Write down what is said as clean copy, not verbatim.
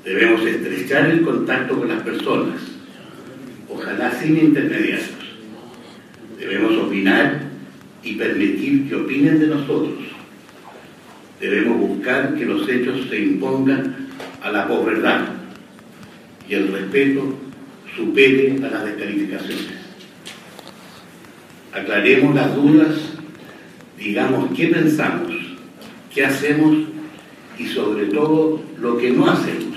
Debemos estrechar el contacto con las personas, ojalá sin intermediarios. Debemos opinar y permitir que opinen de nosotros. Debemos buscar que los hechos se impongan a la posverdad y el respeto supere a las descalificaciones. Aclaremos las dudas, digamos qué pensamos, qué hacemos y sobre todo lo que no hacemos.